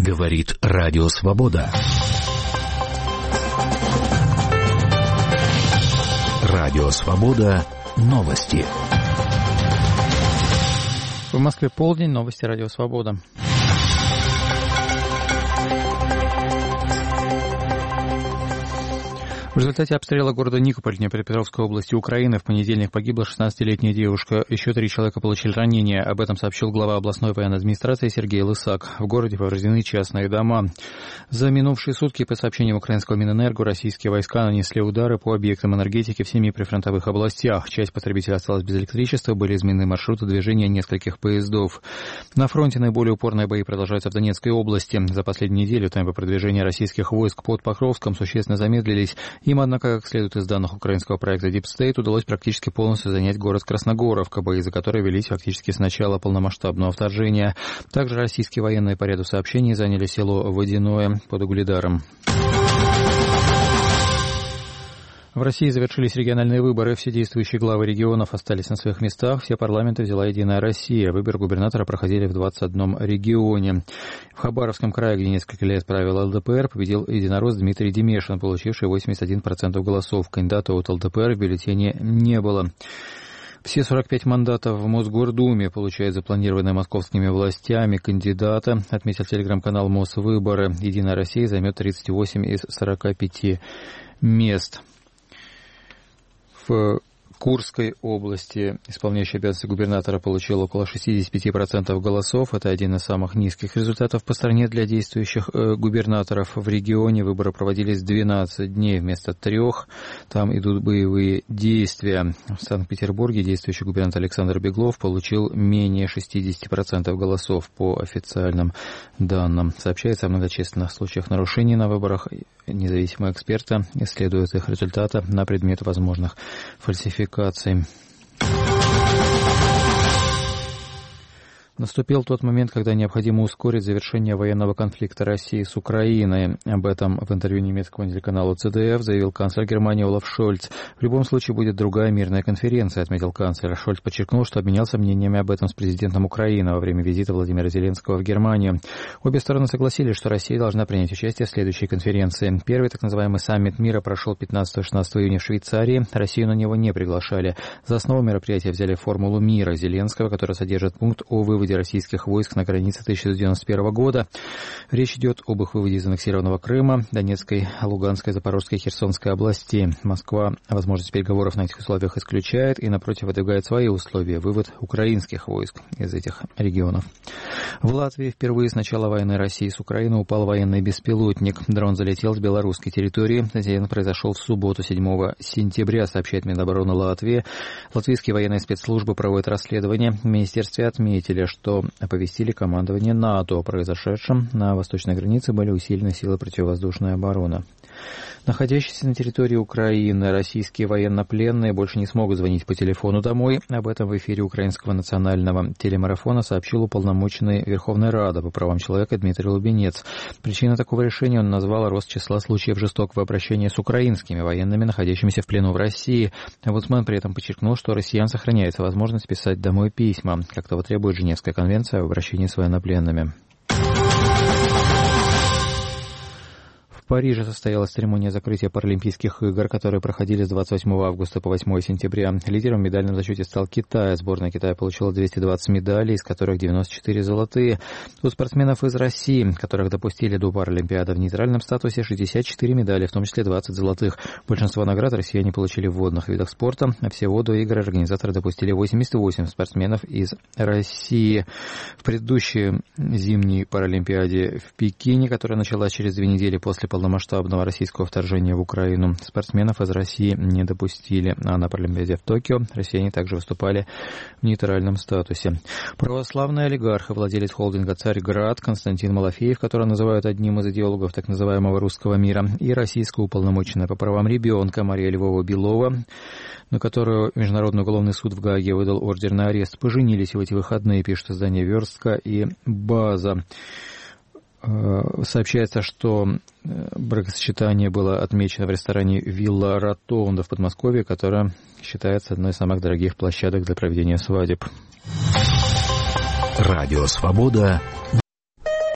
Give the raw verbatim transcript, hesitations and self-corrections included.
Говорит Радио Свобода. Радио Свобода. Новости. В Москве полдень. Новости Радио Свобода. В результате обстрела города Никополь Днепропетровской области Украины в понедельник погибла шестнадцатилетняя девушка. Еще три человека получили ранения. Об этом сообщил глава областной военной администрации Сергей Лысак. В городе повреждены частные дома. За минувшие сутки, по сообщениям украинского Минэнерго, российские войска нанесли удары по объектам энергетики в семи прифронтовых областях. Часть потребителей осталась без электричества, были изменены маршруты движения нескольких поездов. На фронте наиболее упорные бои продолжаются в Донецкой области. За последнюю неделю темпы продвижения российских войск под Покровском существенно замедлились. Им, однако, как следует из данных украинского проекта Deep State, удалось практически полностью занять город Красногоровка, бои за которые велись фактически с начала полномасштабного вторжения. Также российские военные по ряду сообщений заняли село Водяное под Угледаром. В России завершились региональные выборы. Все действующие главы регионов остались на своих местах. Все парламенты взяла «Единая Россия». Выборы губернатора проходили в двадцать одном регионе. В Хабаровском крае, где несколько лет правил ЛДПР, победил единорос Дмитрий Демешин, получивший восемьдесят один процент голосов. Кандидата от ЛДПР в бюллетене не было. Все сорок пять мандатов в Мосгордуме получает запланированные московскими властями кандидата, отметил телеграм-канал Мосвыборы. «Единая Россия» займет тридцать восемь из сорока пяти мест. В Курской области исполняющий обязанности губернатора получил около шестьдесят пять процентов голосов. Это один из самых низких результатов по стране для действующих э, губернаторов. В регионе выборы проводились двенадцать дней вместо трех. Там идут боевые действия. В Санкт-Петербурге действующий губернатор Александр Беглов получил менее шестьдесят процентов голосов по официальным данным. Сообщается о многочисленных случаях нарушений на выборах. Независимые эксперты исследуют их результаты на предмет возможных фальсификаций. Наступил тот момент, когда необходимо ускорить завершение военного конфликта России с Украиной. Об этом в интервью немецкому телеканалу цэ дэ эф заявил канцлер Германии Олаф Шольц. В любом случае будет другая мирная конференция, отметил канцлер. Шольц подчеркнул, что обменялся мнениями об этом с президентом Украины во время визита Владимира Зеленского в Германию. Обе стороны согласились, что Россия должна принять участие в следующей конференции. Первый так называемый саммит мира прошел пятнадцатого-шестнадцатого июня в Швейцарии. Россию на него не приглашали. За основу мероприятия взяли формулу мира Зеленского, которая содержит пункт о выводе российских войск на границе тысяча девятьсот девяносто первого года. Речь идет об их выводе из аннексированного Крыма, Донецкой, Луганской, Запорожской и Херсонской областей. Москва возможность переговоров на этих условиях исключает и, напротив, выдвигает свои условия – вывод украинских войск из этих регионов. В Латвии впервые с начала войны России с Украиной упал военный беспилотник. Дрон залетел с белорусской территории. Инцидент произошел в субботу, седьмого сентября, сообщает Минобороны Латвии. Латвийские военные спецслужбы проводят расследование. В министерстве отметили, что оповестили командование НАТО о произошедшем. На восточной границе были усилены силы противовоздушной обороны. Находящиеся на территории Украины российские военнопленные больше не смогут звонить по телефону домой. Об этом в эфире украинского национального телемарафона сообщил уполномоченный Верховной Рады по правам человека Дмитрий Лубенец. Причиной такого решения он назвал рост числа случаев жестокого обращения с украинскими военными, находящимися в плену в России. Омбудсмен при этом подчеркнул, что россиян сохраняется возможность писать домой письма, как того требует Женевская конвенция об обращении с военнопленными. В Париже состоялась церемония закрытия Паралимпийских игр, которые проходили с двадцать восьмого августа по восьмое сентября. Лидером в медальном зачете стал Китай. Сборная Китая получила двести двадцать медалей, из которых девяносто четыре золотые. У спортсменов из России, которых допустили до Паралимпиады в нейтральном статусе, шестьдесят четыре медали, в том числе двадцать золотых. Большинство наград россияне получили в водных видах спорта. А всего до игр организаторы допустили восемьдесят восемь спортсменов из России. В предыдущей зимней Паралимпиаде в Пекине, которая началась через две недели после полномасштабного российского вторжения в Украину, спортсменов из России не допустили. А на Паралимпиаде в Токио россияне также выступали в нейтральном статусе. Православный олигарх и владелец холдинга «Царьград» Константин Малафеев, которого называют одним из идеологов так называемого русского мира, и российская уполномоченная по правам ребенка Мария Львова-Белова, на которую Международный уголовный суд в Гааге выдал ордер на арест, поженились в эти выходные, пишет издание «Верстка» и «База». Сообщается, что бракосочетание было отмечено в ресторане «Вилла Ротонда» в Подмосковье, которая считается одной из самых дорогих площадок для проведения свадеб. Радио «Свобода».